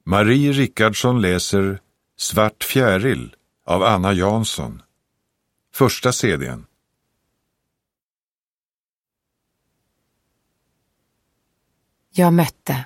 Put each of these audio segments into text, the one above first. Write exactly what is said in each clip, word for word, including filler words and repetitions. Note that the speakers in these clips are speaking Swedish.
Marie Rickardsson läser Svart fjäril av Anna Jansson. Första C D:n. Jag mötte.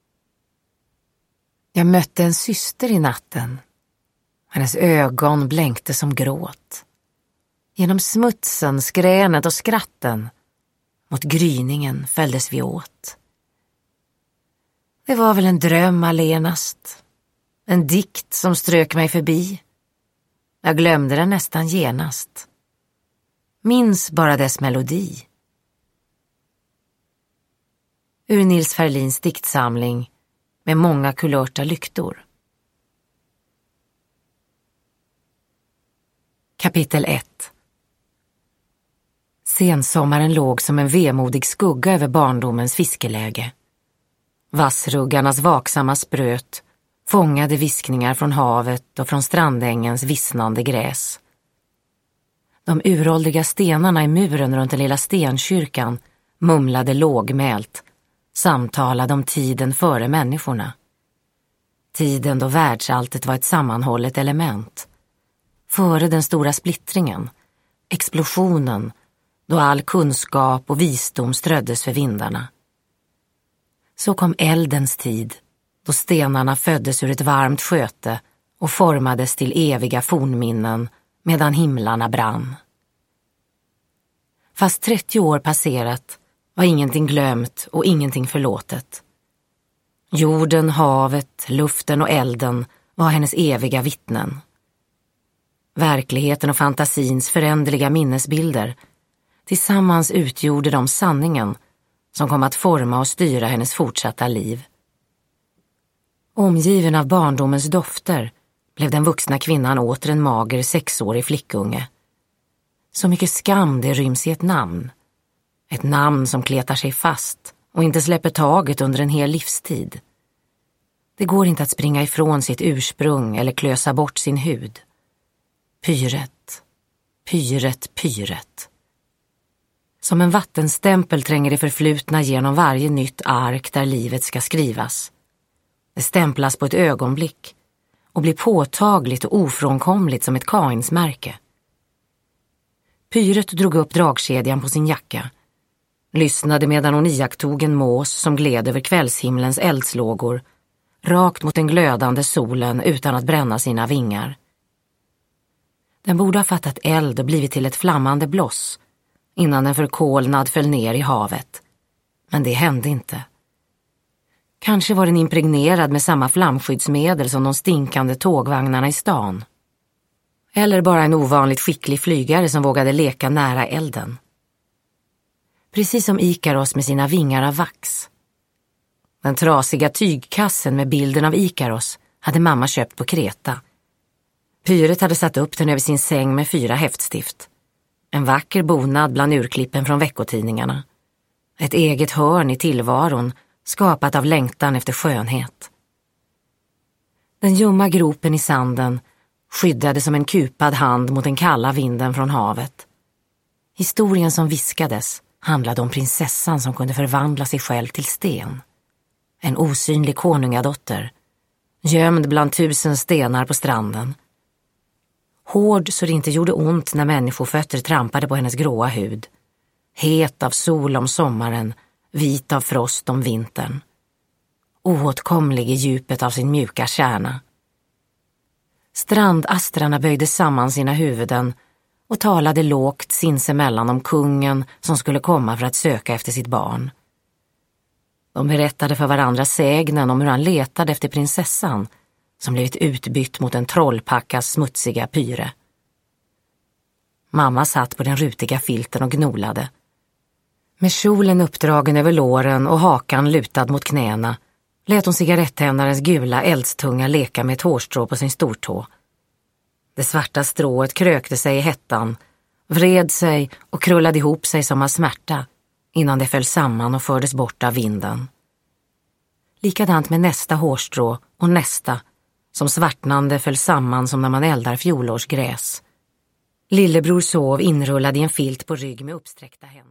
Jag mötte en syster i natten. Hennes ögon blänkte som gråt. Genom smutsen, skränet och skratten mot gryningen följdes vi åt. Det var väl en dröm allenast. En dikt som strök mig förbi. Jag glömde den nästan genast. Minns bara dess melodi. Ur Nils Ferlins diktsamling Med många kulörta lyktor. Kapitel ett. Sensommaren låg som en vemodig skugga över barndomens fiskeläge. Vassruggarnas vaksamma spröt fångade viskningar från havet och från strandängens vissnande gräs. De uråldriga stenarna i muren runt den lilla stenkyrkan mumlade lågmält, samtalade om tiden före människorna. Tiden då världsalltet var ett sammanhållet element. Före den stora splittringen, explosionen, då all kunskap och visdom ströddes för vindarna. Så kom eldens tid, då stenarna föddes ur ett varmt sköte och formades till eviga fornminnen medan himlarna brann. Fast trettio år passerat var ingenting glömt och ingenting förlåtet. Jorden, havet, luften och elden var hennes eviga vittnen. Verkligheten och fantasins föränderliga minnesbilder tillsammans utgjorde de sanningen som kom att forma och styra hennes fortsatta liv. Omgiven av barndomens dofter blev den vuxna kvinnan åter en mager sexårig flickunge. Så mycket skam det ryms i ett namn. Ett namn som kletar sig fast och inte släpper taget under en hel livstid. Det går inte att springa ifrån sitt ursprung eller klösa bort sin hud. Pyret, pyret, pyret. Som en vattenstämpel tränger det förflutna genom varje nytt ark där livet ska skrivas. Det stämplas på ett ögonblick och blir påtagligt och ofrånkomligt som ett Kainsmärke. Pyret drog upp dragkedjan på sin jacka. Lyssnade medan hon iakttog en mås som gled över kvällshimlens eldslågor, rakt mot den glödande solen utan att bränna sina vingar. Den borde ha fattat eld och blivit till ett flammande bloss innan den förkolnad föll ner i havet. Men det hände inte. Kanske var den impregnerad med samma flamskyddsmedel som de stinkande tågvagnarna i stan. Eller bara en ovanligt skicklig flygare som vågade leka nära elden. Precis som Ikaros med sina vingar av vax. Den trasiga tygkassen med bilden av Ikaros hade mamma köpt på Kreta. Pyret hade satt upp den över sin säng med fyra häftstift. En vacker bonad bland urklippen från veckotidningarna. Ett eget hörn i tillvaron skapat av längtan efter skönhet. Den ljumma gropen i sanden skyddade som en kupad hand mot den kalla vinden från havet. Historien som viskades handlade om prinsessan som kunde förvandla sig själv till sten. En osynlig konungadotter, gömd bland tusen stenar på stranden. Hård så det inte gjorde ont när människofötter trampade på hennes gråa hud. Het av sol om sommaren, vit av frost om vintern. Oåtkomlig i djupet av sin mjuka kärna. Strandastrarna böjde samman sina huvuden och talade lågt sinsemellan om kungen som skulle komma för att söka efter sitt barn. De berättade för varandra sägnen om hur han letade efter prinsessan som blivit utbytt mot en trollpackas smutsiga pyre. Mamma satt på den rutiga filten och gnolade. Med kjolen uppdragen över låren och hakan lutad mot knäna lät hon cigaretthändarens gula eldstunga leka med ett hårstrå på sin stortå. Det svarta strået krökte sig i hettan, vred sig och krullade ihop sig som av smärta innan det föll samman och fördes bort av vinden. Likadant med nästa hårstrå och nästa, som svartnande föll samman som när man eldar fjolårsgräs. Lillebror sov inrullad i en filt på rygg med uppsträckta händer.